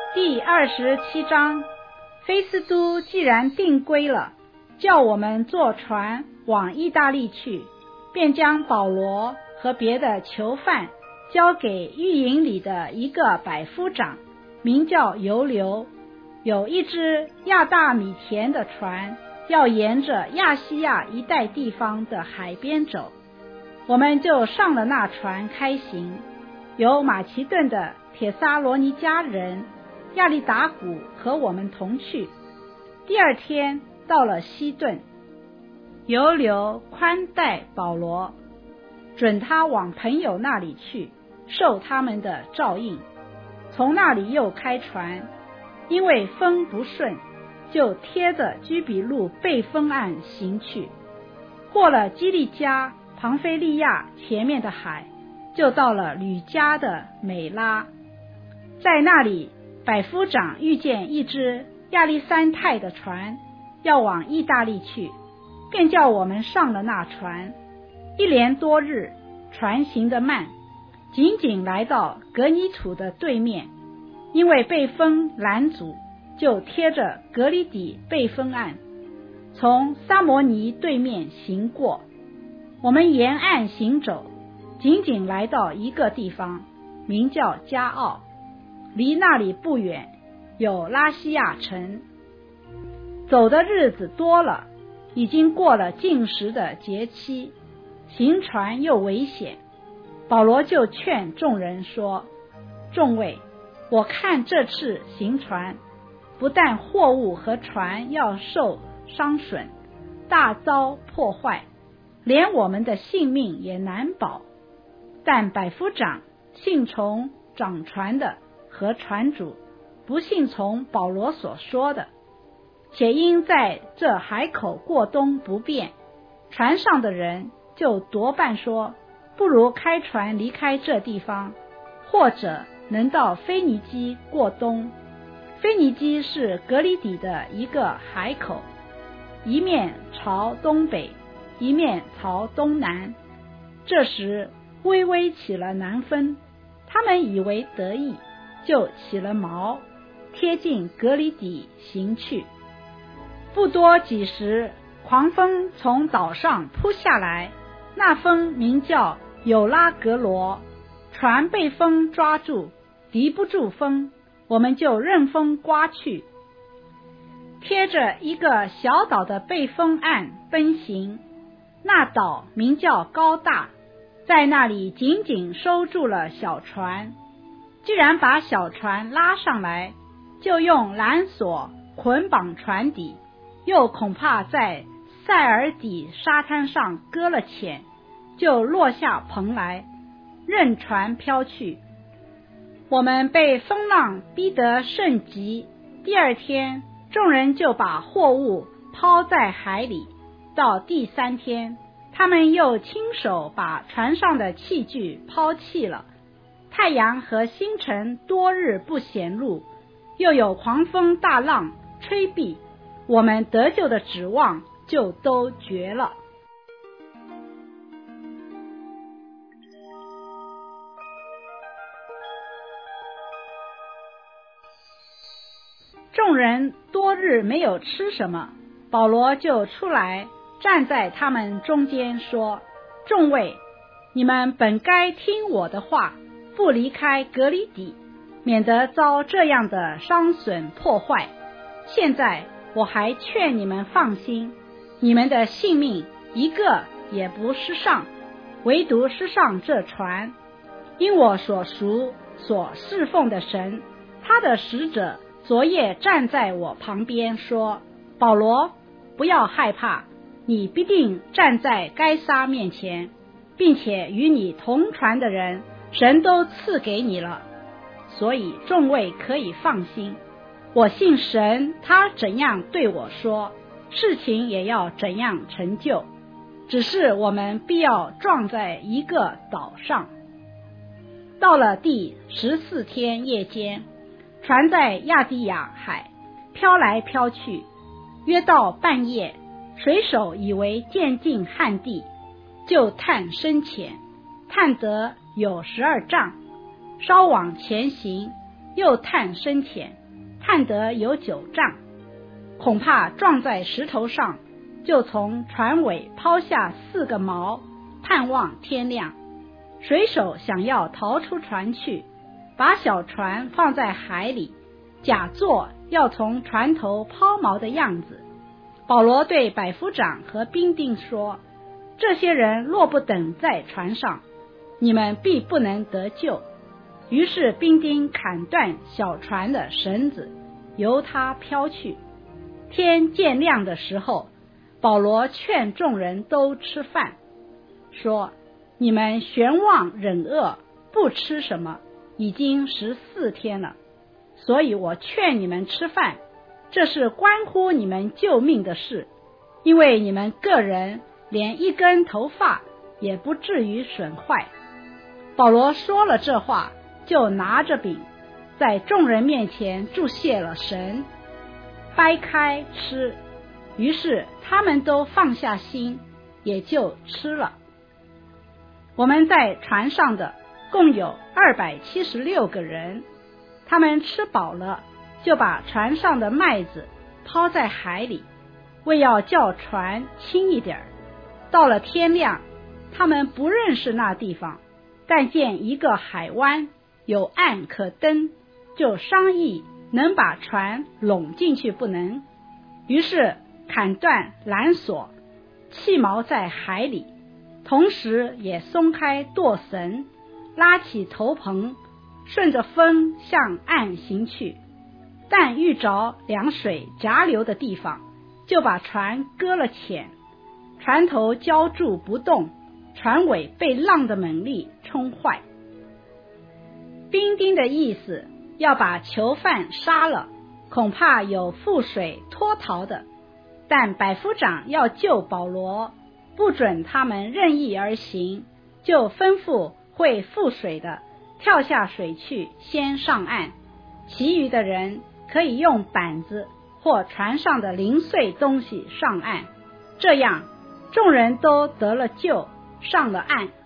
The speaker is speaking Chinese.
第27章，菲斯都既然定规了，叫我们坐船往意大利去，便将保罗和别的囚犯交给狱营里的一个百夫长，名叫尤留。有一只亚大米田的船要沿着亚细亚一带地方的海边走，我们就上了那船开行，有马其顿的帖撒罗尼迦人亚利达古和我们同去。第二天到了西顿，尤留宽待保罗，准他往朋友那里去，受他们的照应。从那里又开船，因为风不顺，就贴着居比路背风岸行去，过了基利加、庞菲利亚前面的海，就到了吕加的美拉。在那里，百夫长遇见一只亚历山泰的船要往意大利去，便叫我们上了那船。一连多日，船行得慢，仅仅来到格尼土的对面，因为被风拦阻，就贴着格里底背风岸，从撒摩尼对面行过。我们沿岸行走，仅仅来到一个地方，名叫加奥，离那里不远有拉西亚城。走的日子多了，已经过了禁食的节期，行船又危险。保罗就劝众人说：众位，我看这次行船，不但货物和船要受伤损，大遭破坏，连我们的性命也难保。但百夫长信从掌船的和船主，不信从保罗所说的，且因在这海口过冬不便，船上的人就多半说，不如开船离开这地方，或者能到腓尼基过冬。腓尼基是格里底的一个海口，一面朝东北，一面朝东南。这时微微起了南风，他们以为得意，就起了锚，贴近格里底行去。不多几时，狂风从岛上扑下来，那风名叫有拉格罗，船被风抓住，敌不住风，我们就任风刮去，贴着一个小岛的背风岸奔行。那岛名叫高大，在那里紧紧收住了小船。既然把小船拉上来，就用缆索捆绑船底，又恐怕在塞尔底沙滩上搁了浅，就落下蓬来，任船飘去。我们被风浪逼得甚急，第二天众人就把货物抛在海里。到第三天，他们又亲手把船上的器具抛弃了。太阳和星辰多日不显露，又有狂风大浪吹避，我们得救的指望就都绝了。众人多日没有吃什么，保罗就出来站在他们中间说：众位，你们本该听我的话，不离开格里底，免得遭这样的伤损破坏。现在我还劝你们放心，你们的性命一个也不失上，唯独失上这船。因我所属所侍奉的神，他的使者昨夜站在我旁边说：保罗，不要害怕，你必定站在该撒面前，并且与你同船的人神都赐给你了，所以众位可以放心。我信神，他怎样对我说，事情也要怎样成就，只是我们必要撞在一个岛上。到了第14天夜间，船在亚低亚海飘来飘去，约到半夜，水手以为渐近旱地，就探深浅，探得有12丈，稍往前行，又探深浅， 看得有9丈，恐怕撞在石头上，就从船尾抛下4个锚，盼望天亮。水手想要逃出船去，把小船放在海里，假作要从船头抛锚的样子。保罗对百夫长和兵丁说，这些人若不等在船上，你们必不能得救。于是兵丁砍断小船的绳子，由它飘去。天渐亮的时候，保罗劝众人都吃饭，说，你们悬望忍饿，不吃什么，已经14天了，所以我劝你们吃饭，这是关乎你们救命的事，因为你们个人连一根头发也不至于损坏。保罗说了这话，就拿着饼，在众人面前祝谢了神，掰开吃。于是他们都放下心，也就吃了。我们在船上的共有276个人，他们吃饱了，就把船上的麦子抛在海里，为要叫船轻一点。到了天亮，他们不认识那地方，但见一个海湾，有岸可登，就商议能把船拢进去不能。于是砍断缆索，弃锚在海里，同时也松开舵绳，拉起头篷，顺着风向岸行去。但遇着凉水夹流的地方，就把船搁了浅，船头浇住不动，船尾被浪的猛力冲坏。兵丁的意思要把囚犯杀了，恐怕有覆水脱逃的，但百夫长要救保罗，不准他们任意而行，就吩咐会覆水的跳下水去先上岸，其余的人可以用板子或船上的零碎东西上岸。这样众人都得了救，上了岸。